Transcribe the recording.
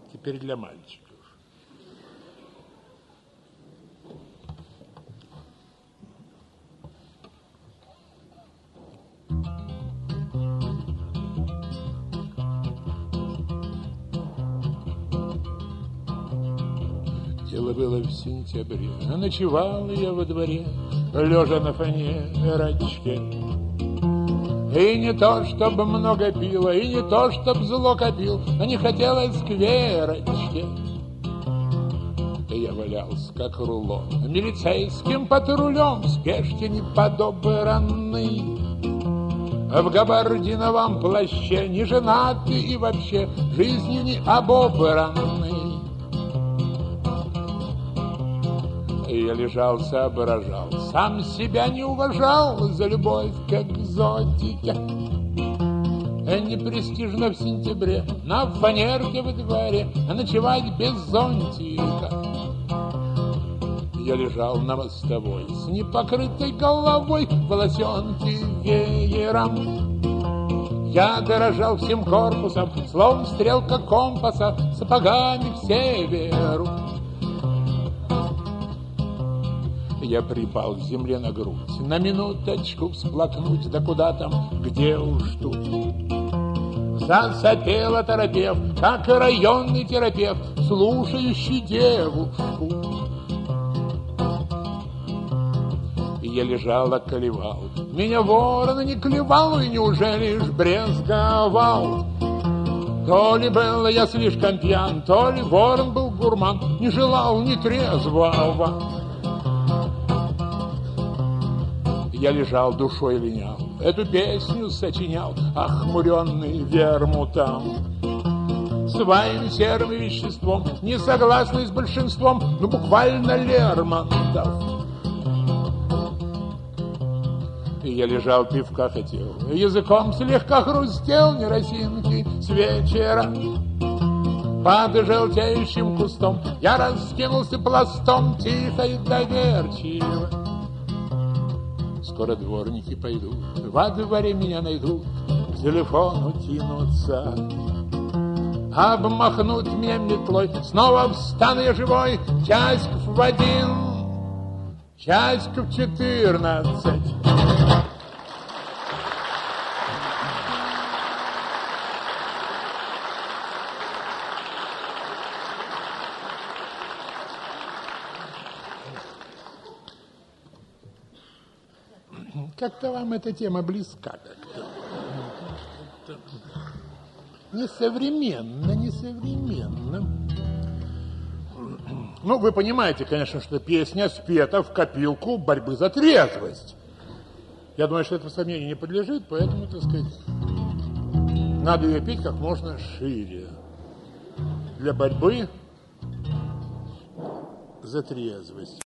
Теперь для мальчиков. Дело было в сентябре, ночевал я во дворе, лежа на фанерочке. И не то, чтобы много пила, и не то, чтоб зло копил, но не хотелось к Верочке. И я валялся, как рулон, милицейским патрулем, в спешке неподобранный, в габардиновом плаще, не женатый и вообще жизнью не обобранный. Я лежал, соображал, сам себя не уважал за любовь к экзотике. Непрестижно в сентябре на фанерке во дворе ночевать без зонтика. Я лежал на мостовой с непокрытой головой, волосенки веером. Я дорожал всем корпусом, словно стрелка компаса, сапогами к северу. Я припал к земле на грудь, на минуточку всплакнуть, да куда там, где уж тут. Засопел оторопев, как районный терапевт, слушающий девушку. Я лежал, околевал, меня ворон не клевал, и неужели ж брезговал? То ли был я слишком пьян, то ли ворон был гурман, не желал ни трезвого. Я лежал, душой линял, эту песню сочинял, охмуренный вермутом. Своим серым веществом, не согласный с большинством, ну буквально Лермонтов. И я лежал, пивка хотел, языком слегка хрустел, не росинки с вечера. Под желтеющим кустом я раскинулся пластом, тихо и доверчиво. Скоро дворники пойдут, во дворе меня найдут, к телефону тянутся, обмахнут меня метлой, снова встану я живой, часиков в 1, часиков в 14. Как-то вам эта тема близка как-то. Несовременно, несовременно. Ну, вы понимаете, конечно, что песня спета в копилку борьбы за трезвость. Я думаю, что это сомнению не подлежит, поэтому, так сказать, надо ее петь как можно шире. Для борьбы за трезвость.